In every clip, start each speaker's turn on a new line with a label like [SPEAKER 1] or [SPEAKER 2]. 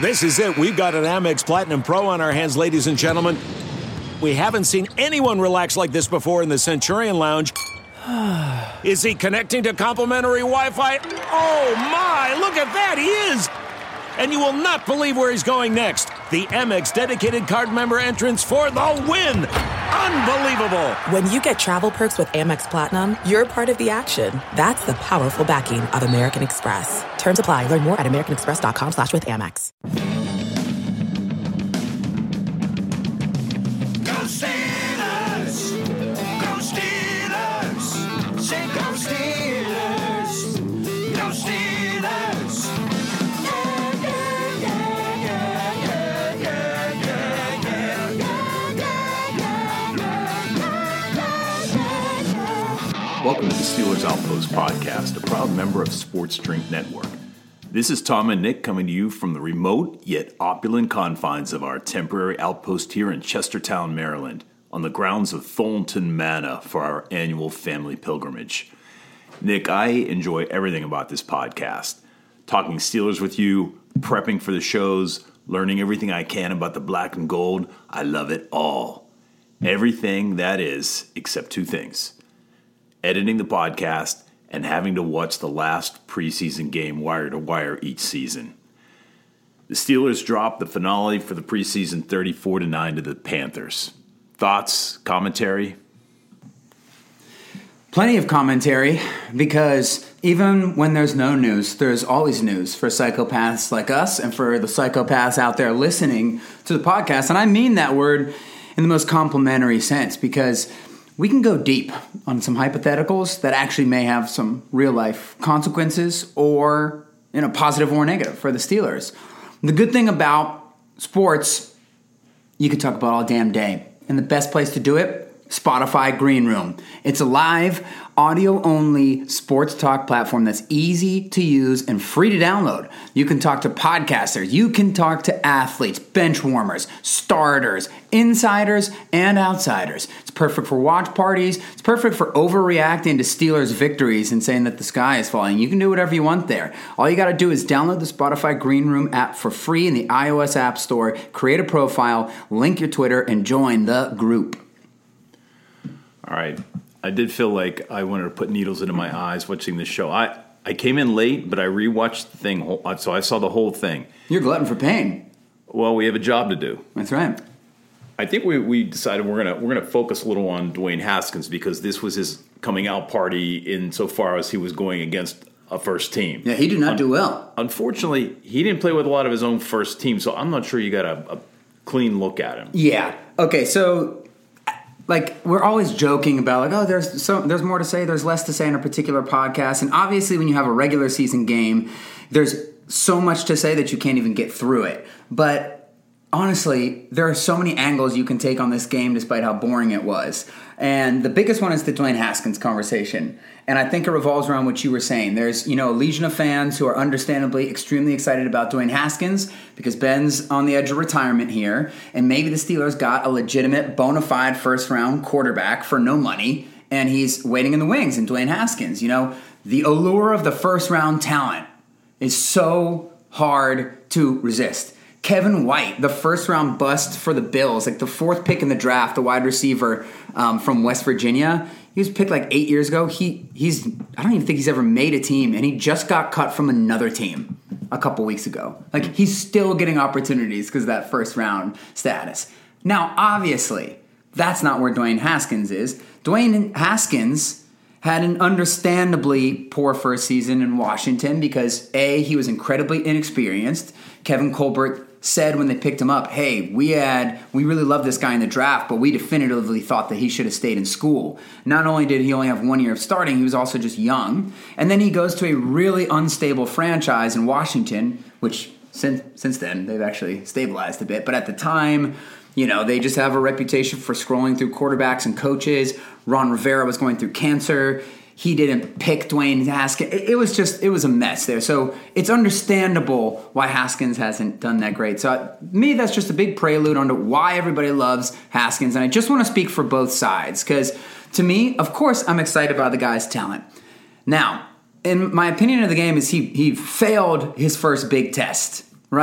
[SPEAKER 1] This is it. We've got an Amex Platinum Pro on our hands, ladies and gentlemen. We haven't seen anyone relax like this before in the Centurion Lounge. Is he connecting to complimentary Wi-Fi? Oh, my. Look at that. He is. And you will not believe where he's going next. The Amex dedicated card member entrance for the win. Unbelievable.
[SPEAKER 2] When you get travel perks with Amex Platinum, you're part of the action. That's the powerful backing of American Express. Terms apply. Learn more at americanexpress.com/withAmex.
[SPEAKER 3] Go Steelers! Go Steelers! Say go Steelers! Go Steelers!
[SPEAKER 4] Welcome to the Steelers Outpost Podcast, a proud member of Sports Drink Network. This is Tom and Nick coming to you from the remote yet opulent confines of our temporary outpost here in Chestertown, Maryland, on the grounds of Thornton Manor for our annual family pilgrimage. Nick, I enjoy everything about this podcast. Talking Steelers with you, prepping for the shows, learning everything I can about the black and gold. I love it all. Everything that is, except two things. Editing the podcast, and having to watch the last preseason game wire to wire each season. The Steelers dropped the finale for the preseason 34-9 to the Panthers. Thoughts, commentary?
[SPEAKER 5] Plenty of commentary, because even when there's no news, there's always news for psychopaths like us and for the psychopaths out there listening to the podcast. And I mean that word in the most complimentary sense, because we can go deep on some hypotheticals that actually may have some real-life consequences, or, positive or negative for the Steelers. The good thing about sports, you can talk about all damn day. And the best place to do it, Spotify Green Room. It's a live, audio-only sports talk platform that's easy to use and free to download. You can talk to podcasters. You can talk to athletes, bench warmers, starters, insiders, and outsiders. It's perfect for watch parties. It's perfect for overreacting to Steelers victories and saying that the sky is falling. You can do whatever you want there. All you got to do is download the Spotify Green Room app for free in the iOS App Store, create a profile, link your Twitter, and join the group.
[SPEAKER 4] All right. I did feel like I wanted to put needles into my eyes watching this show. I came in late, but I rewatched the thing, so I saw the whole thing.
[SPEAKER 5] You're glutton for pain.
[SPEAKER 4] Well, we have a job to do.
[SPEAKER 5] That's right.
[SPEAKER 4] I think we decided we're gonna focus a little on Dwayne Haskins, because this was his coming out party insofar as he was going against a first team.
[SPEAKER 5] Yeah, he did not do well.
[SPEAKER 4] Unfortunately, he didn't play with a lot of his own first team, so I'm not sure you got a clean look at him.
[SPEAKER 5] Yeah. Okay, so we're always joking about there's more to say, there's less to say in a particular podcast, and obviously when you have a regular season game, there's so much to say that you can't even get through it. But honestly, there are so many angles you can take on this game despite how boring it was. And the biggest one is the Dwayne Haskins conversation. And I think it revolves around what you were saying. There's, a legion of fans who are understandably extremely excited about Dwayne Haskins because Ben's on the edge of retirement here. And maybe the Steelers got a legitimate, bona fide first-round quarterback for no money, and he's waiting in the wings in Dwayne Haskins. The allure of the first-round talent is so hard to resist. Kevin White, the first-round bust for the Bills, the fourth pick in the draft, the wide receiver from West Virginia. He was picked 8 years ago. I don't even think he's ever made a team, and he just got cut from another team a couple weeks ago. He's still getting opportunities because of that first-round status. Now, obviously, that's not where Dwayne Haskins is. Dwayne Haskins had an understandably poor first season in Washington because, A, he was incredibly inexperienced. Kevin Colbert said when they picked him up, hey, we really loved this guy in the draft, but we definitively thought that he should have stayed in school. Not only did he only have 1 year of starting, he was also just young. And then he goes to a really unstable franchise in Washington, which since then they've actually stabilized a bit. But at the time, they just have a reputation for scrolling through quarterbacks and coaches. Ron Rivera was going through cancer. He didn't pick Dwayne Haskins. It was a mess there. So it's understandable why Haskins hasn't done that great. So me, that's just a big prelude onto why everybody loves Haskins. And I just want to speak for both sides because to me, of course, I'm excited about the guy's talent. Now, in my opinion of the game is he failed his first big test, right?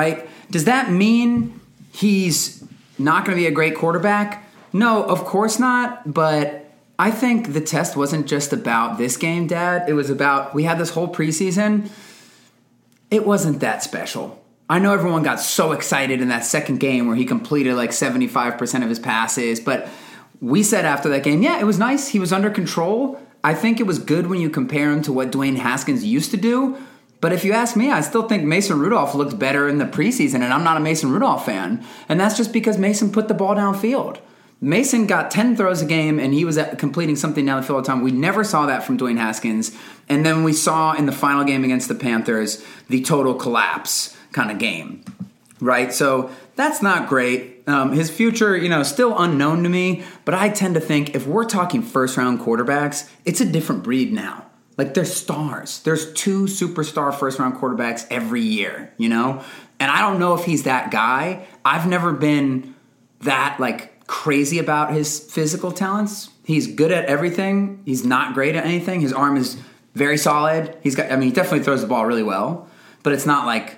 [SPEAKER 5] Does that mean he's not going to be a great quarterback? No, of course not, but I think the test wasn't just about this game, Dad. It was about, we had this whole preseason. It wasn't that special. I know everyone got so excited in that second game where he completed like 75% of his passes, but we said after that game, yeah, it was nice. He was under control. I think it was good when you compare him to what Dwayne Haskins used to do. But if you ask me, I still think Mason Rudolph looked better in the preseason, and I'm not a Mason Rudolph fan. And that's just because Mason put the ball downfield. Mason got 10 throws a game, and he was completing something down the field all the time. We never saw that from Dwayne Haskins. And then we saw in the final game against the Panthers the total collapse kind of game, right? So that's not great. His future, still unknown to me. But I tend to think if we're talking first-round quarterbacks, it's a different breed now. Like, they're stars. There's 2 superstar first-round quarterbacks every year, And I don't know if he's that guy. I've never been that, crazy about his physical talents. He's good at everything. He's not great at anything. His arm is very solid. He definitely throws the ball really well. But it's not like,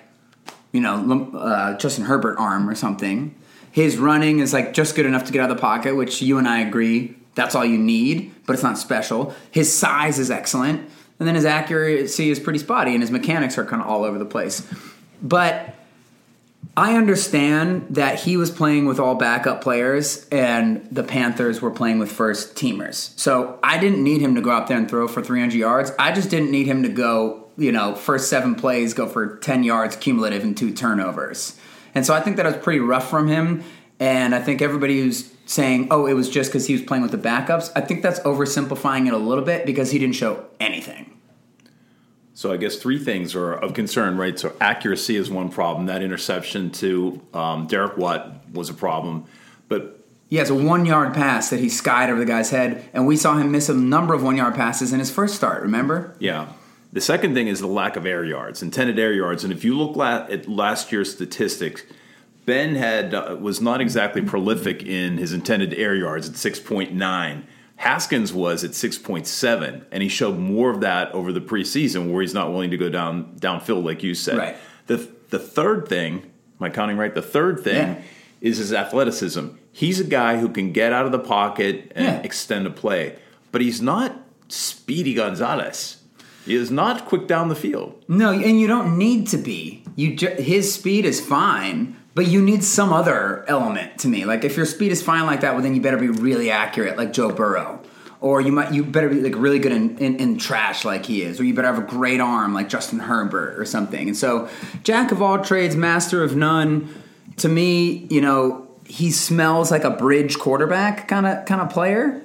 [SPEAKER 5] Justin Herbert arm or something. His running is, just good enough to get out of the pocket, which you and I agree that's all you need, but it's not special. His size is excellent, and then his accuracy is pretty spotty, and his mechanics are kind of all over the place. But I understand that he was playing with all backup players, and the Panthers were playing with first-teamers. So I didn't need him to go out there and throw for 300 yards. I just didn't need him to go, first 7 plays, go for 10 yards cumulative and 2 turnovers. And so I think that was pretty rough from him, and I think everybody who's saying, oh, it was just because he was playing with the backups, I think that's oversimplifying it a little bit because he didn't show anything.
[SPEAKER 4] So I guess 3 things are of concern, right? So accuracy is one problem. That interception to Derek Watt was a problem. But
[SPEAKER 5] yeah, it's a 1-yard pass that he skied over the guy's head, and we saw him miss a number of 1-yard passes in his first start, remember?
[SPEAKER 4] Yeah. The second thing is the lack of air yards, intended air yards. And if you look at last year's statistics, Ben was not exactly prolific in his intended air yards at 6.9. Haskins was at 6.7, and he showed more of that over the preseason where he's not willing to go downfield like you said.
[SPEAKER 5] Right.
[SPEAKER 4] The third thing, am I counting right? The third thing is his athleticism. He's a guy who can get out of the pocket and extend a play, but he's not Speedy Gonzalez. He is not quick down the field.
[SPEAKER 5] No, and you don't need to be. His speed is fine, but you need some other element to me. Like, if your speed is fine like that, well, then you better be really accurate like Joe Burrow. Or you better be really good in trash like he is. Or you better have a great arm like Justin Herbert or something. And so, jack of all trades, master of none, to me, he smells like a bridge quarterback kind of player.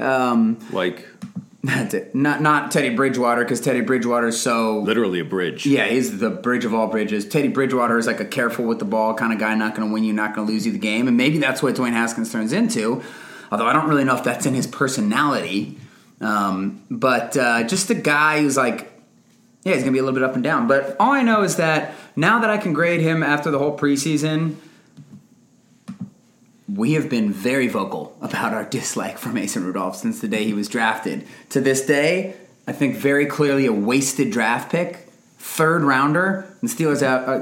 [SPEAKER 5] Not Teddy Bridgewater, because Teddy Bridgewater is so...
[SPEAKER 4] literally a bridge.
[SPEAKER 5] Yeah, he's the bridge of all bridges. Teddy Bridgewater is like a careful with the ball kind of guy, not going to win you, not going to lose you the game. And maybe that's what Dwayne Haskins turns into, although I don't really know if that's in his personality. But just a guy who's he's going to be a little bit up and down. But all I know is that now that I can grade him after the whole preseason, we have been very vocal about our dislike for Mason Rudolph since the day he was drafted. To this day, I think very clearly a wasted draft pick, 3rd rounder. The Steelers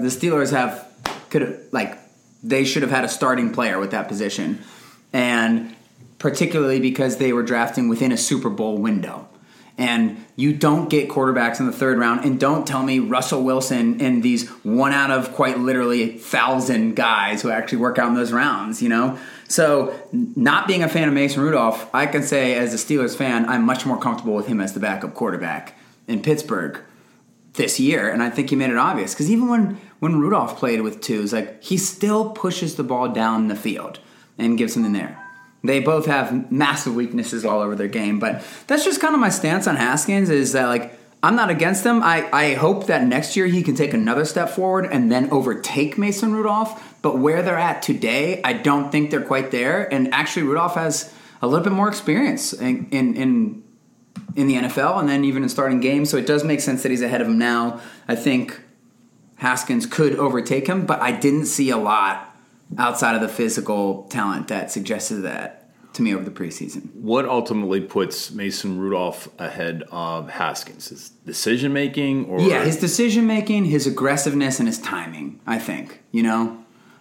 [SPEAKER 5] they should have had a starting player with that position, and particularly because they were drafting within a Super Bowl window. And you don't get quarterbacks in the 3rd round, and don't tell me Russell Wilson and these 1 out of quite literally 1,000 guys who actually work out in those rounds, So not being a fan of Mason Rudolph, I can say as a Steelers fan, I'm much more comfortable with him as the backup quarterback in Pittsburgh this year. And I think he made it obvious, because even when Rudolph played with 2s, he still pushes the ball down the field and gives something there. They both have massive weaknesses all over their game, but that's just kind of my stance on Haskins, is that I'm not against him. I hope that next year he can take another step forward and then overtake Mason Rudolph, but where they're at today, I don't think they're quite there. And actually Rudolph has a little bit more experience in the NFL and then even in starting games, so it does make sense that he's ahead of him now. I think Haskins could overtake him, but I didn't see a lot outside of the physical talent that suggested that to me over the preseason.
[SPEAKER 4] What ultimately puts Mason Rudolph ahead of Haskins? His decision-making?
[SPEAKER 5] Yeah, his decision-making, his aggressiveness, and his timing, I think.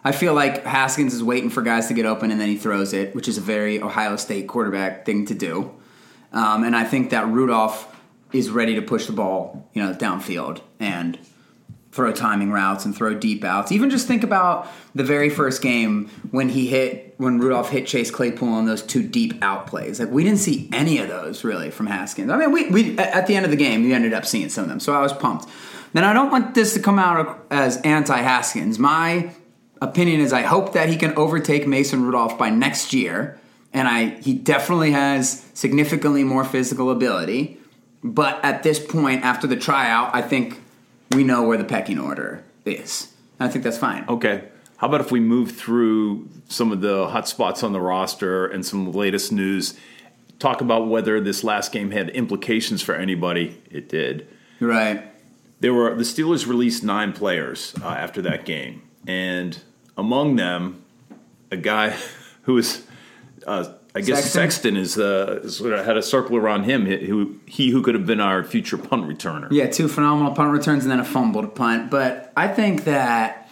[SPEAKER 5] I feel like Haskins is waiting for guys to get open and then he throws it, which is a very Ohio State quarterback thing to do. And I think that Rudolph is ready to push the ball, downfield and throw timing routes and throw deep outs. Even just think about the very first game when Rudolph hit Chase Claypool on those 2 deep out plays. Like, we didn't see any of those really from Haskins. I mean, we at the end of the game, we ended up seeing some of them, so I was pumped. Then I don't want this to come out as anti-Haskins. My opinion is I hope that he can overtake Mason Rudolph by next year, and he definitely has significantly more physical ability. But at this point, after the tryout, I think we know where the pecking order is. And I think that's fine.
[SPEAKER 4] Okay. How about if we move through some of the hot spots on the roster and some latest news, talk about whether this last game had implications for anybody. It did.
[SPEAKER 5] Right.
[SPEAKER 4] The Steelers released 9 players after that game. And among them, a guy who is, I guess Sexton is sort of had a circle around him, who could have been our future punt returner.
[SPEAKER 5] Yeah, 2 phenomenal punt returns and then a fumbled punt. But I think that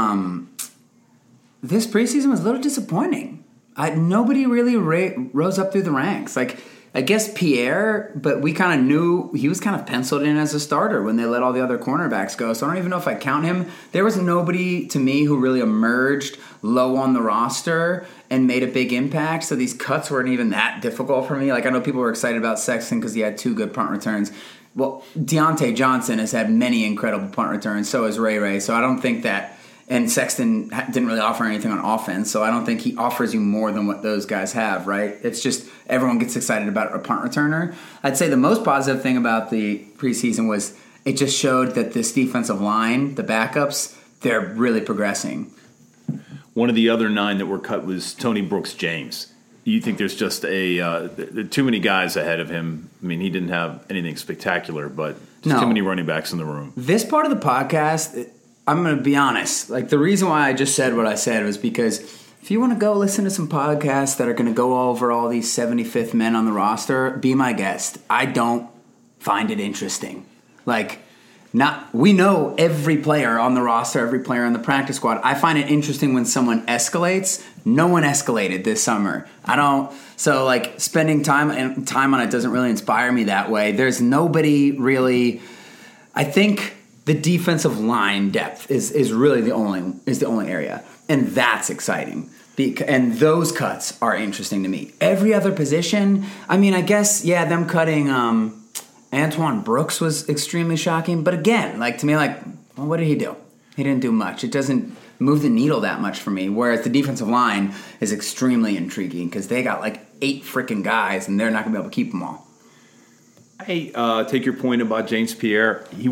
[SPEAKER 5] this preseason was a little disappointing. Nobody really rose up through the ranks. Like, I guess Pierre, but we kind of knew he was kind of penciled in as a starter when they let all the other cornerbacks go. So I don't even know if I count him. There was nobody to me who really emerged low on the roster and made a big impact. So these cuts weren't even that difficult for me. Like, I know people were excited about Sexton because he had 2 good punt returns. Well, Deontay Johnson has had many incredible punt returns. So has Ray. So I don't think that. And Sexton didn't really offer anything on offense, so I don't think he offers you more than what those guys have, right? It's just everyone gets excited about a punt returner. I'd say the most positive thing about the preseason was it just showed that this defensive line, the backups, they're really progressing.
[SPEAKER 4] One of the other 9 that were cut was Tony Brooks-James. You think there's just too many guys ahead of him? I mean, he didn't have anything spectacular, but just too many running backs in the room.
[SPEAKER 5] This part of the podcast, I'm going to be honest. Like, the reason why I just said what I said was because if you want to go listen to some podcasts that are going to go over all these 75th men on the roster, be my guest. I don't find it interesting. Like, we know every player on the roster, every player on the practice squad. I find it interesting when someone escalates. No one escalated this summer. So like, spending time on it doesn't really inspire me that way. There's nobody really. I think the defensive line depth is really the only area, and that's exciting. And those cuts are interesting to me. Every other position, I mean, I guess, them cutting Antoine Brooks was extremely shocking. But again, like, to me, like, well, what did he do? He didn't do much. It doesn't move the needle that much for me. Whereas the defensive line is extremely intriguing because they got like 8 freaking guys, and they're not going to be able to keep them all.
[SPEAKER 4] I take your point about James Pierre. He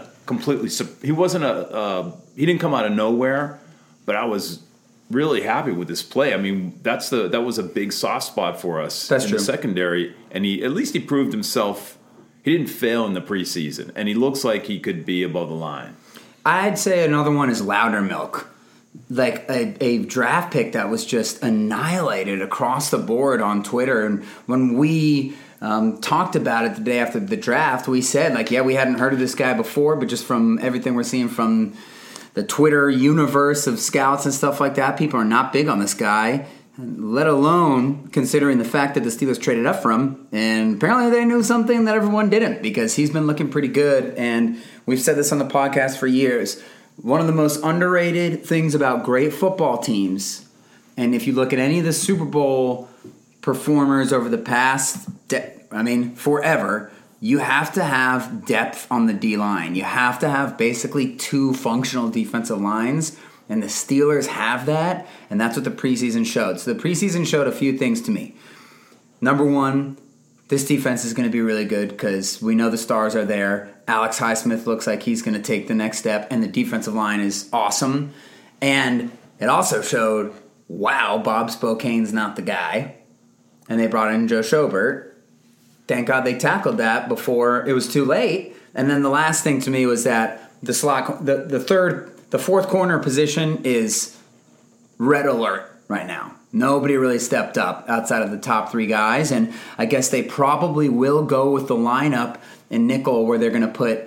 [SPEAKER 4] didn't come out of nowhere, but I was really happy with this play. I mean, that was a big soft spot for us the secondary, and at least he proved himself. He didn't fail in the preseason, and he looks like he could be above the line.
[SPEAKER 5] I'd say another one is Loudermilk. Like a draft pick that was just annihilated across the board on Twitter. And when we talked about it the day after the draft, we said, like, we hadn't heard of this guy before, but just from everything we're seeing from the Twitter universe of scouts and stuff like that, people are not big on this guy, let alone considering the fact that the Steelers traded up for him. And apparently they knew something that everyone didn't, because he's been looking pretty good. And we've said this on the podcast for years. One of the most underrated things about great football teams, and if you look at any of the Super Bowl performers over the past, forever, you have to have depth on the D-line. You have to have basically 2 functional defensive lines, and the Steelers have that, and that's what the preseason showed. So the preseason showed a few things to me. Number 1, this defense is going to be really good because we know the stars are there. Alex Highsmith looks like he's going to take the next step, and the defensive line is awesome. And it also showed, wow, Bob Spokane's not the guy. And they brought in Joe Schobert. Thank God they tackled that before it was too late. And then the last thing to me was that the fourth corner position is red alert right now. Nobody really stepped up outside of the top 3 guys, and I guess they probably will go with the lineup in nickel where they're going to put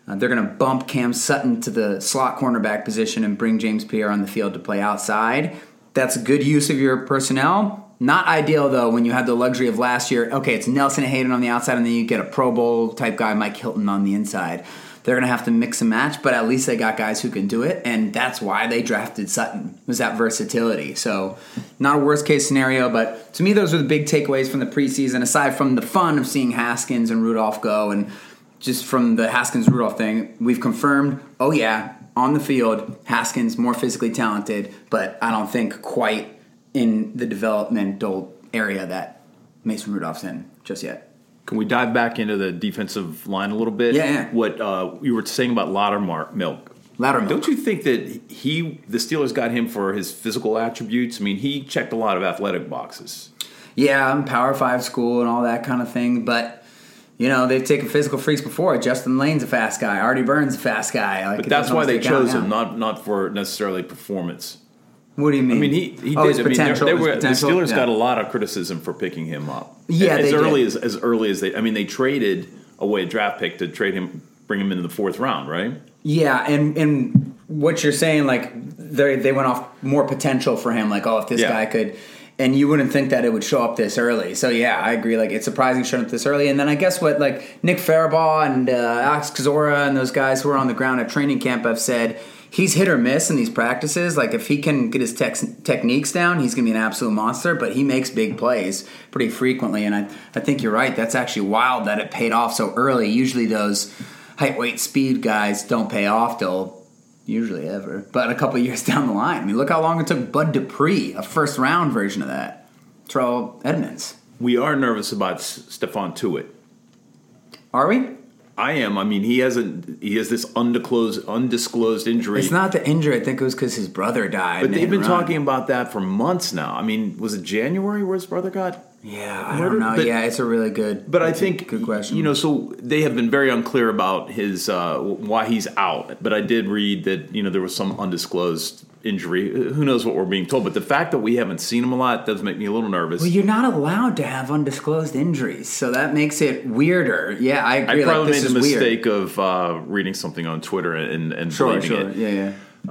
[SPEAKER 5] They're going to bump Cam Sutton to the slot cornerback position and bring James Pierre on the field to play outside. That's a good use of your personnel. Not ideal, though, when you had the luxury of last year. Okay, it's Nelson Hayden on the outside, and then you get a Pro Bowl type guy, Mike Hilton, on the inside. They're going to have to mix and match, but at least they got guys who can do it, and that's why they drafted Sutton, was that versatility. So not a worst-case scenario, but to me those are the big takeaways from the preseason, aside from the fun of seeing Haskins and Rudolph go, and just from the Haskins-Rudolph thing, we've confirmed, oh yeah, on the field, Haskins more physically talented, but I don't think quite in the developmental area that Mason Rudolph's in just yet.
[SPEAKER 4] Can we dive back into the defensive line a little bit?
[SPEAKER 5] Yeah.
[SPEAKER 4] What you were saying about Loudermilk. Don't you think that the Steelers got him for his physical attributes? I mean, he checked a lot of athletic boxes.
[SPEAKER 5] Yeah, I'm Power 5 school and all that kind of thing, but they've taken physical freaks before. Justin Lane's a fast guy. Artie Burns a fast guy.
[SPEAKER 4] But that's why they chose him, not for necessarily performance.
[SPEAKER 5] What do you mean?
[SPEAKER 4] I mean, he did.
[SPEAKER 5] His potential.
[SPEAKER 4] The Steelers got a lot of criticism for picking him up.
[SPEAKER 5] Yeah,
[SPEAKER 4] as early as they. I mean, they traded away a draft pick to bring him into the fourth round, right?
[SPEAKER 5] Yeah, and what you're saying, like they went off more potential for him. Like, if this guy could. And you wouldn't think that it would show up this early. So, yeah, I agree. Like, it's surprising showing up this early. And then I guess what, like, Nick Farabaugh and Alex Kozora and those guys who are on the ground at training camp have said he's hit or miss in these practices. Like, if he can get his techniques down, he's going to be an absolute monster. But he makes big plays pretty frequently. And I think you're right. That's actually wild that it paid off so early. Usually those height, weight, speed guys don't pay off till usually ever, but a couple of years down the line. I mean, look how long it took Bud Dupree, a first-round version of that. Terrell Edmonds.
[SPEAKER 4] We are nervous about Stephon Tuitt.
[SPEAKER 5] Are we?
[SPEAKER 4] I am. I mean, he has this undisclosed injury.
[SPEAKER 5] It's not the injury. I think it was because his brother died.
[SPEAKER 4] But they've been talking about that for months now. I mean, was it January where his brother got?
[SPEAKER 5] Yeah, I don't know. But, it's a really good.
[SPEAKER 4] But I think
[SPEAKER 5] good question.
[SPEAKER 4] So they have been very unclear about his why he's out. But I did read that there was some undisclosed injury. Who knows what we're being told? But the fact that we haven't seen him a lot does make me a little nervous.
[SPEAKER 5] Well, you're not allowed to have undisclosed injuries, so that makes it weirder. Yeah, I agree.
[SPEAKER 4] I probably made the mistake of reading something on Twitter and believing it.
[SPEAKER 5] Yeah.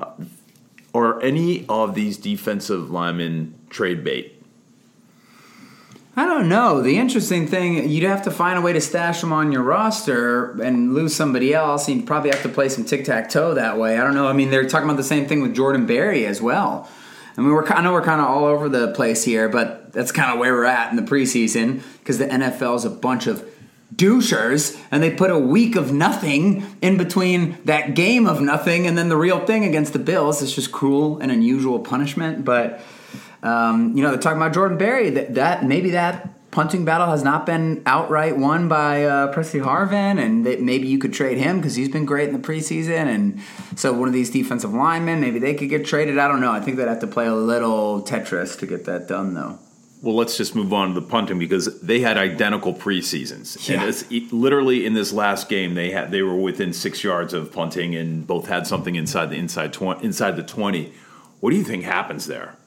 [SPEAKER 4] Are any of these defensive linemen trade bait?
[SPEAKER 5] I don't know. The interesting thing, you'd have to find a way to stash them on your roster and lose somebody else. And you'd probably have to play some tic-tac-toe that way. I don't know. I mean, they're talking about the same thing with Jordan Berry as well. I mean, I know we're kind of all over the place here, but that's kind of where we're at in the preseason because the NFL is a bunch of douchers, and they put a week of nothing in between that game of nothing and then the real thing against the Bills. It's just cruel and unusual punishment, but... they're talking about Jordan Berry. That maybe that punting battle has not been outright won by Presley Harvin, and maybe you could trade him because he's been great in the preseason. And so one of these defensive linemen, maybe they could get traded. I don't know. I think they'd have to play a little Tetris to get that done, though.
[SPEAKER 4] Well, let's just move on to the punting because they had identical preseasons.
[SPEAKER 5] Yeah.
[SPEAKER 4] And literally in this last game, they were within 6 yards of punting and both had something inside the 20. What do you think happens there?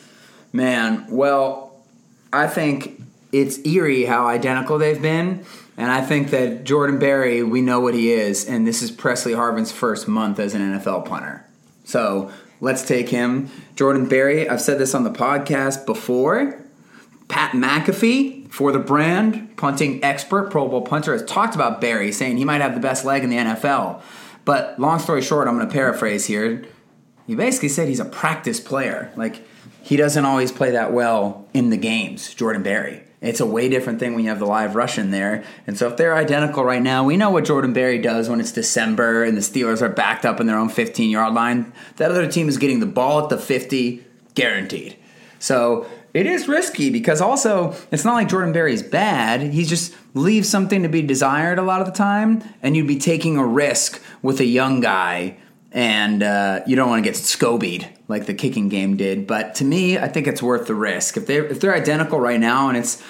[SPEAKER 5] Man, well, I think it's eerie how identical they've been, and I think that Jordan Berry, we know what he is, and this is Presley Harvin's first month as an NFL punter. So let's take him. Jordan Berry, I've said this on the podcast before. Pat McAfee, for the brand, punting expert, Pro Bowl punter, has talked about Berry, saying he might have the best leg in the NFL. But long story short, I'm going to paraphrase here. He basically said he's a practice player. Like, he doesn't always play that well in the games, Jordan Berry. It's a way different thing when you have the live rush in there. And so if they're identical right now, we know what Jordan Berry does when it's December and the Steelers are backed up in their own 15-yard line. That other team is getting the ball at the 50, guaranteed. So it is risky because also it's not like Jordan Berry's bad. He just leaves something to be desired a lot of the time, and you'd be taking a risk with a young guy, and you don't want to get scobied like the kicking game did. But to me, I think it's worth the risk. If they're identical right now and it's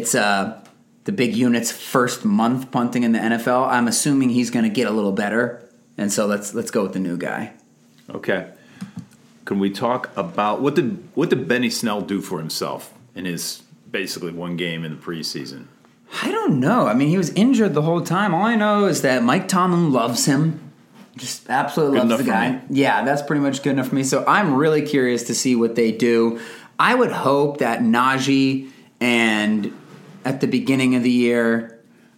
[SPEAKER 5] the big unit's first month punting in the NFL, I'm assuming he's going to get a little better. And so let's go with the new guy.
[SPEAKER 4] Okay. Can we talk about what did Benny Snell do for himself in his basically one game in the preseason?
[SPEAKER 5] I don't know. I mean, he was injured the whole time. All I know is that Mike Tomlin loves him. Just absolutely loves the guy. Yeah, that's pretty much good enough for me. So I'm really curious to see what they do. I would hope that Najee and at the beginning of the year,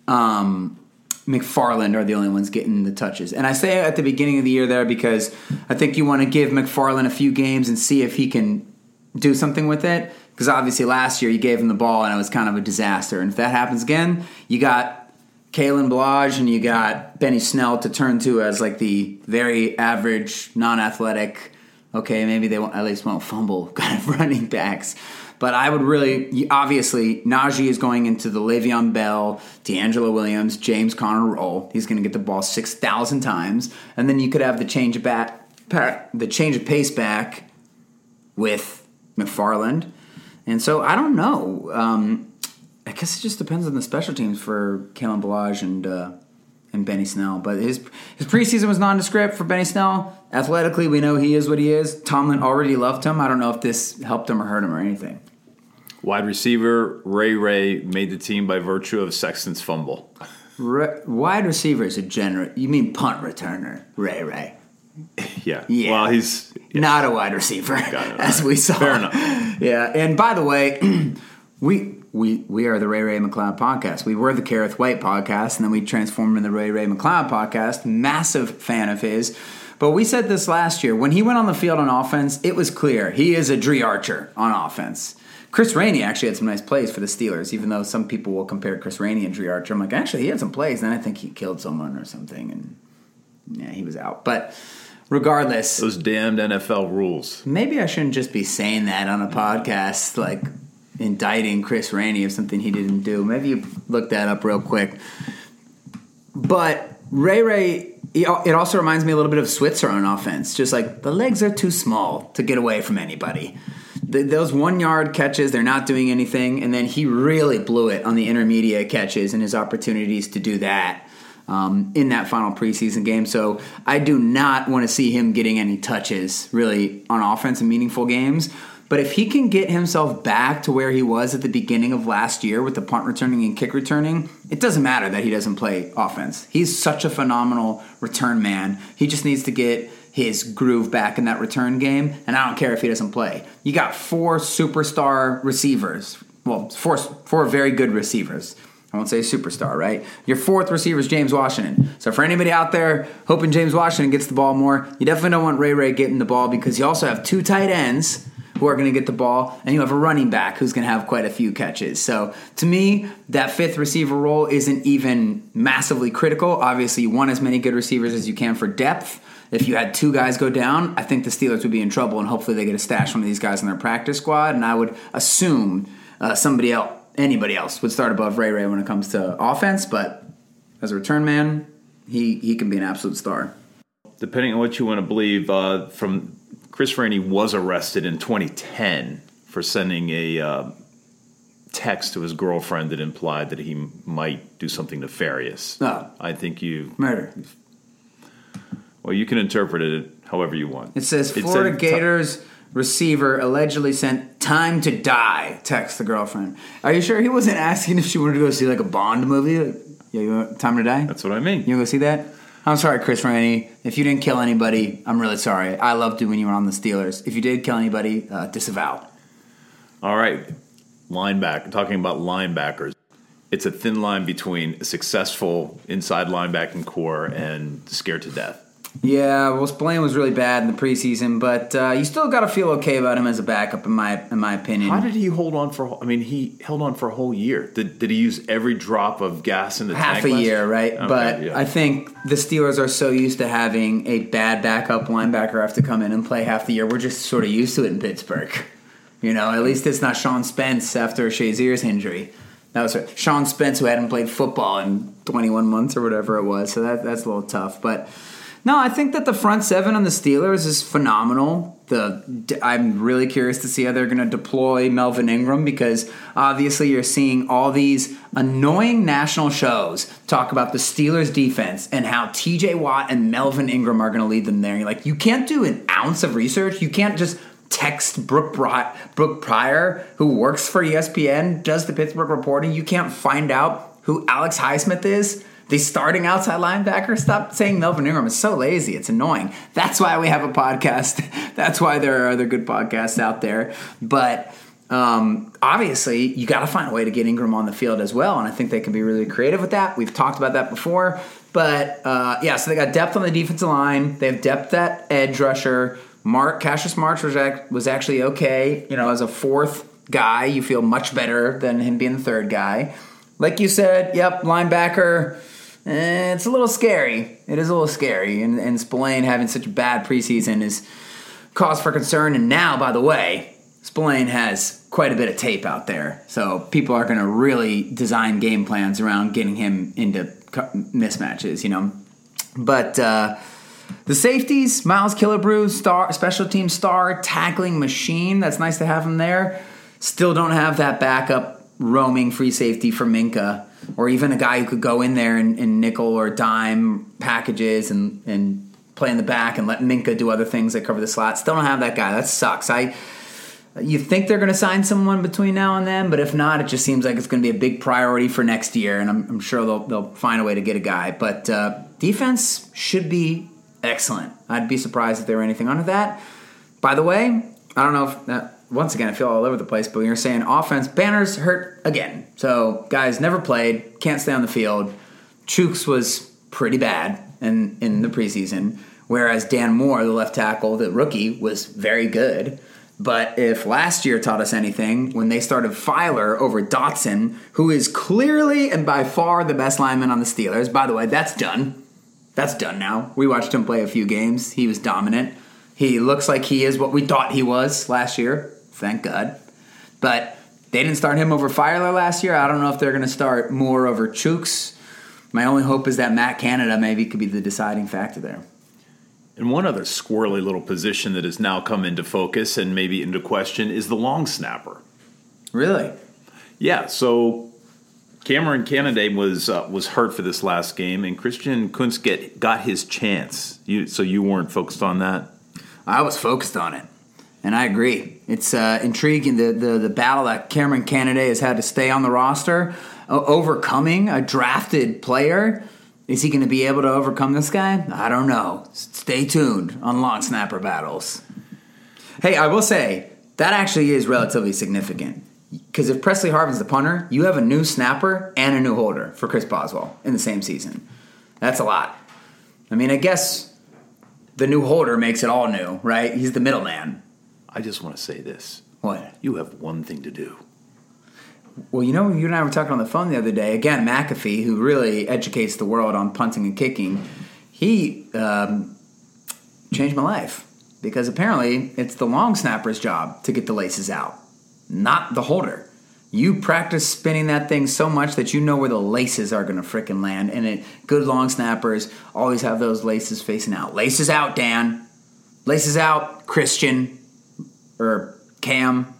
[SPEAKER 5] McFarland are the only ones getting the touches. And I say at the beginning of the year there because I think you want to give McFarland a few games and see if he can do something with it. Because obviously last year you gave him the ball and it was kind of a disaster. And if that happens again, you got Kalen Ballage and you got Benny Snell to turn to as like the very average, non-athletic, okay, maybe they at least won't fumble kind of running backs. But I would really, obviously, Najee is going into the Le'Veon Bell, D'Angelo Williams, James Conner role. He's going to get the ball 6,000 times. And then you could have the change of pace back with McFarland. And so I don't know. I guess it just depends on the special teams for Kalen Ballage and Benny Snell. But his preseason was nondescript for Benny Snell. Athletically, we know he is what he is. Tomlin already loved him. I don't know if this helped him or hurt him or anything.
[SPEAKER 4] Wide receiver Ray made the team by virtue of Sexton's fumble.
[SPEAKER 5] Wide receiver is a general. You mean punt returner, Ray?
[SPEAKER 4] Yeah.
[SPEAKER 5] Yeah.
[SPEAKER 4] Well, he's
[SPEAKER 5] not a wide receiver, as we saw.
[SPEAKER 4] Fair enough.
[SPEAKER 5] Yeah. And by the way, we are the Ray McLeod podcast. We were the Kareth White podcast, and then we transformed into the Ray McLeod podcast. Massive fan of his. But we said this last year. When he went on the field on offense, it was clear he is a Dre Archer on offense. Chris Rainey actually had some nice plays for the Steelers, even though some people will compare Chris Rainey and Dre Archer. I'm like, actually, he had some plays. Then I think he killed someone or something, and yeah, he was out. But regardless,
[SPEAKER 4] those damned NFL rules.
[SPEAKER 5] Maybe I shouldn't just be saying that on a podcast, like indicting Chris Rainey of something he didn't do. Maybe you look that up real quick. But Ray, it also reminds me a little bit of Switzer on offense. Just like the legs are too small to get away from anybody. Those 1 yard catches, they're not doing anything. And then he really blew it on the intermediate catches and his opportunities to do that in that final preseason game. So I do not want to see him getting any touches really on offense in meaningful games. But if he can get himself back to where he was at the beginning of last year with the punt returning and kick returning, it doesn't matter that he doesn't play offense. He's such a phenomenal return man. He just needs to get his groove back in that return game, and I don't care if he doesn't play. You got 4 superstar receivers. Well, four very good receivers. I won't say superstar, right? Your 4th receiver is James Washington. So for anybody out there hoping James Washington gets the ball more, you definitely don't want Ray getting the ball because you also have 2 tight ends who are going to get the ball, and you have a running back who's going to have quite a few catches. So to me, that 5th receiver role isn't even massively critical. Obviously, you want as many good receivers as you can for depth. If you had 2 guys go down, I think the Steelers would be in trouble, and hopefully they get to stash one of these guys in their practice squad, and I would assume anybody else would start above Ray when it comes to offense, but as a return man, he can be an absolute star.
[SPEAKER 4] Depending on what you want to believe, from Chris Rainey was arrested in 2010 for sending a text to his girlfriend that implied that he might do something nefarious.
[SPEAKER 5] Oh.
[SPEAKER 4] I think
[SPEAKER 5] murder.
[SPEAKER 4] Well, you can interpret it however you want.
[SPEAKER 5] It says Florida Gators receiver allegedly sent time to die text the girlfriend. Are you sure he wasn't asking if she wanted to go see like a Bond movie? Like, yeah, you want time to die?
[SPEAKER 4] That's what I mean.
[SPEAKER 5] You want to go see that? I'm sorry, Chris Rainey. If you didn't kill anybody, I'm really sorry. I loved you when you were on the Steelers. If you did kill anybody, disavow.
[SPEAKER 4] All right. Talking about linebackers. It's a thin line between a successful inside linebacking core and scared to death.
[SPEAKER 5] Yeah, well, Spillane was really bad in the preseason, but you still got to feel okay about him as a backup, in my opinion.
[SPEAKER 4] How did he hold on he held on for a whole year. Did he use every drop of gas in the tank?
[SPEAKER 5] Half a year, right?
[SPEAKER 4] Okay,
[SPEAKER 5] but
[SPEAKER 4] yeah.
[SPEAKER 5] I think the Steelers are so used to having a bad backup linebacker have to come in and play half the year. We're just sort of used to it in Pittsburgh. You know, at least it's not Sean Spence after Shazier's injury. That was Sean Spence, who hadn't played football in 21 months or whatever it was. So that's a little tough, but. No, I think that the front 7 on the Steelers is phenomenal. I'm really curious to see how they're going to deploy Melvin Ingram because obviously you're seeing all these annoying national shows talk about the Steelers defense and how TJ Watt and Melvin Ingram are going to lead them there. You're like, you can't do an ounce of research. You can't just text Brooke Pryor, who works for ESPN, does the Pittsburgh reporting. You can't find out who Alex Highsmith is, the starting outside linebacker. Stop saying Melvin Ingram. It's so lazy. It's annoying. That's why we have a podcast. That's why there are other good podcasts out there. But obviously, you got to find a way to get Ingram on the field as well, and I think they can be really creative with that. We've talked about that before. But, so they got depth on the defensive line. They have depth at edge rusher. Cassius March was actually okay. As a fourth guy, you feel much better than him being the third guy. Like you said, linebacker, it's a little scary. It is a little scary. And Spillane having such a bad preseason is cause for concern. And now, by the way, Spillane has quite a bit of tape out there. So people are going to really design game plans around getting him into mismatches, But the safeties, Miles Killebrew, special team star, tackling machine. That's nice to have him there. Still don't have that backup roaming free safety for Minka, or even a guy who could go in there in nickel or dime packages and play in the back and let Minka do other things that cover the slot. Still don't have that guy. That sucks. You think they're going to sign someone between now and then, but if not, it just seems like it's going to be a big priority for next year, and I'm sure they'll find a way to get a guy. But defense should be excellent. I'd be surprised if there were anything under that. By the way, I don't know if once again I feel all over the place, but when you're saying offense, Banner's hurt again. So guys never played, can't stay on the field. Chooks was pretty bad in the preseason, whereas Dan Moore, the left tackle, the rookie, was very good. But if last year taught us anything, when they started Filer over Dotson, who is clearly and by far the best lineman on the Steelers. By the way, that's done. That's done now. We watched him play a few games. He was dominant. He looks like he is what we thought he was last year. Thank God. But they didn't start him over Filer last year. I don't know if they're going to start Moore over Chooks. My only hope is that Matt Canada maybe could be the deciding factor there.
[SPEAKER 4] And one other squirrely little position that has now come into focus and maybe into question is the long snapper.
[SPEAKER 5] Really?
[SPEAKER 4] Yeah, so Cameron Canaday was hurt for this last game, and Christian Kuntz got his chance. So you weren't focused on that?
[SPEAKER 5] I was focused on it, and I agree. It's intriguing, the battle that Cameron Canaday has had to stay on the roster, overcoming a drafted player. Is he going to be able to overcome this guy? I don't know. Stay tuned on long snapper battles. Hey, I will say, that actually is relatively significant. Because if Presley Harvin's the punter, you have a new snapper and a new holder for Chris Boswell in the same season. That's a lot. I mean, I guess the new holder makes it all new, right? He's the middleman.
[SPEAKER 4] I just want to say this.
[SPEAKER 5] What?
[SPEAKER 4] You have one thing to do.
[SPEAKER 5] Well, you and I were talking on the phone the other day. Again, McAfee, who really educates the world on punting and kicking, he changed my life. Because apparently it's the long snapper's job to get the laces out, not the holder. You practice spinning that thing so much that you know where the laces are going to frickin' land. And good long snappers always have those laces facing out. Laces out, Dan. Laces out, Christian. Or Cam,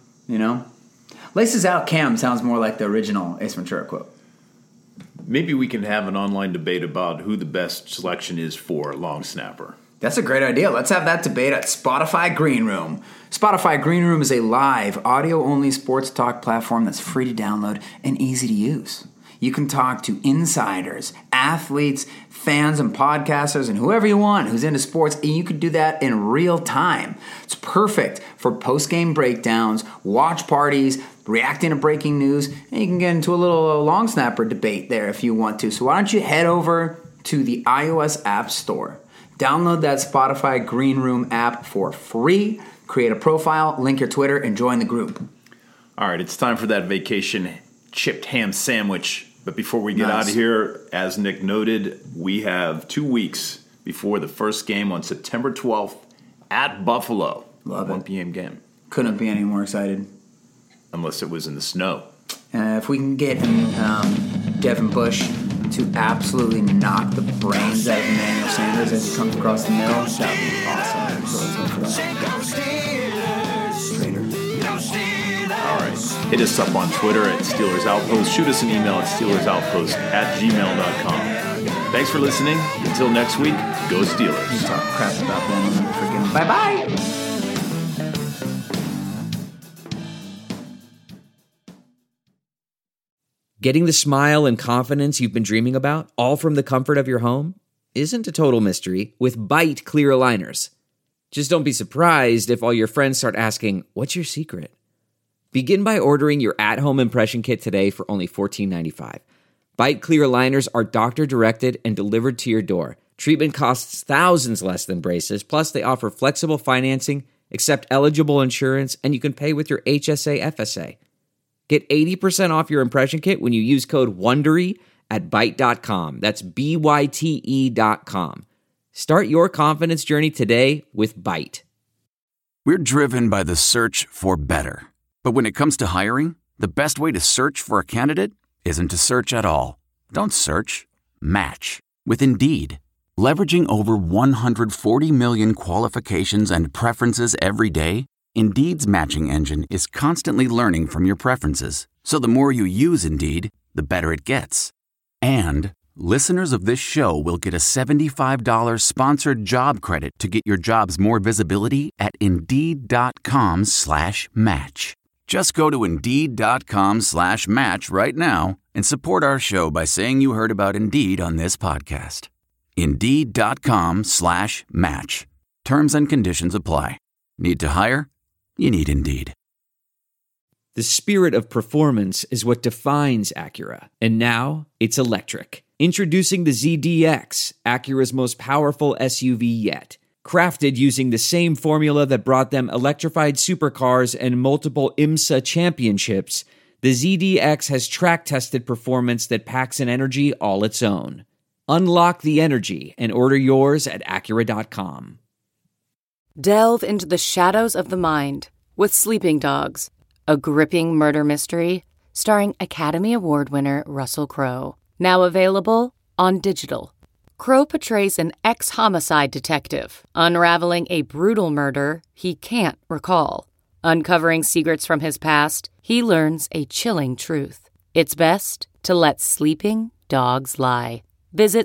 [SPEAKER 5] Laces out, Cam sounds more like the original Ace Ventura quote.
[SPEAKER 4] Maybe we can have an online debate about who the best selection is for long snapper.
[SPEAKER 5] That's a great idea. Let's have that debate at Spotify Green Room. Spotify Green Room is a live, audio-only sports talk platform that's free to download and easy to use. You can talk to insiders, athletes, fans, and podcasters, and whoever you want who's into sports, and you can do that in real time. It's perfect for post-game breakdowns, watch parties, reacting to breaking news, and you can get into a little long snapper debate there if you want to. So why don't you head over to the iOS App Store. Download that Spotify Green Room app for free, create a profile, link your Twitter, and join the group.
[SPEAKER 4] All right, it's time for that vacation chipped ham sandwich. But before we get out of here, as Nick noted, we have 2 weeks before the first game on September 12th at Buffalo.
[SPEAKER 5] Love it.
[SPEAKER 4] 1 p.m. game.
[SPEAKER 5] Couldn't be any more excited.
[SPEAKER 4] Unless it was in the snow.
[SPEAKER 5] If we can get Devin Bush to absolutely knock the brains out of Emmanuel Sanders as he comes across the middle, that would be awesome. So let's hope for that. Traitor.
[SPEAKER 4] All right. Hit us up on Twitter at Steelers Outpost. Shoot us an email at SteelersOutpost@gmail.com. Thanks for listening. Until next week, go Steelers.
[SPEAKER 5] You talk crap about them and forget them. Bye-bye.
[SPEAKER 6] Getting the smile and confidence you've been dreaming about, all from the comfort of your home, isn't a total mystery with Byte clear aligners. Just don't be surprised if all your friends start asking, "What's your secret?" Begin by ordering your at-home impression kit today for only $14.95. Byte clear aligners are doctor-directed and delivered to your door. Treatment costs thousands less than braces, plus they offer flexible financing, accept eligible insurance, and you can pay with your HSA FSA. Get 80% off your impression kit when you use code WONDERY at Byte.com. That's BYTE.com. Start your confidence journey today with Byte.
[SPEAKER 7] We're driven by the search for better. But when it comes to hiring, the best way to search for a candidate isn't to search at all. Don't search. Match with Indeed. Leveraging over 140 million qualifications and preferences every day, Indeed's matching engine is constantly learning from your preferences. So the more you use Indeed, the better it gets. And listeners of this show will get a $75 sponsored job credit to get your jobs more visibility at Indeed.com/match. Just go to Indeed.com/match right now and support our show by saying you heard about Indeed on this podcast. Indeed.com/match. Terms and conditions apply. Need to hire? You need Indeed.
[SPEAKER 6] The spirit of performance is what defines Acura, and now it's electric. Introducing the ZDX, Acura's most powerful SUV yet. Crafted using the same formula that brought them electrified supercars and multiple IMSA championships, the ZDX has track-tested performance that packs an energy all its own. Unlock the energy and order yours at Acura.com.
[SPEAKER 8] Delve into the shadows of the mind with Sleeping Dogs, a gripping murder mystery starring Academy Award winner Russell Crowe. Now available on digital. Crowe portrays an ex-homicide detective unraveling a brutal murder he can't recall. Uncovering secrets from his past, he learns a chilling truth. It's best to let sleeping dogs lie. Visit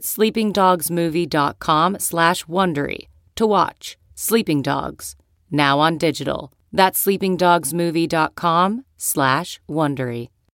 [SPEAKER 8] sleepingdogsmovie.com/Wondery to watch Sleeping Dogs, now on digital. That's sleepingdogsmovie.com/Wondery.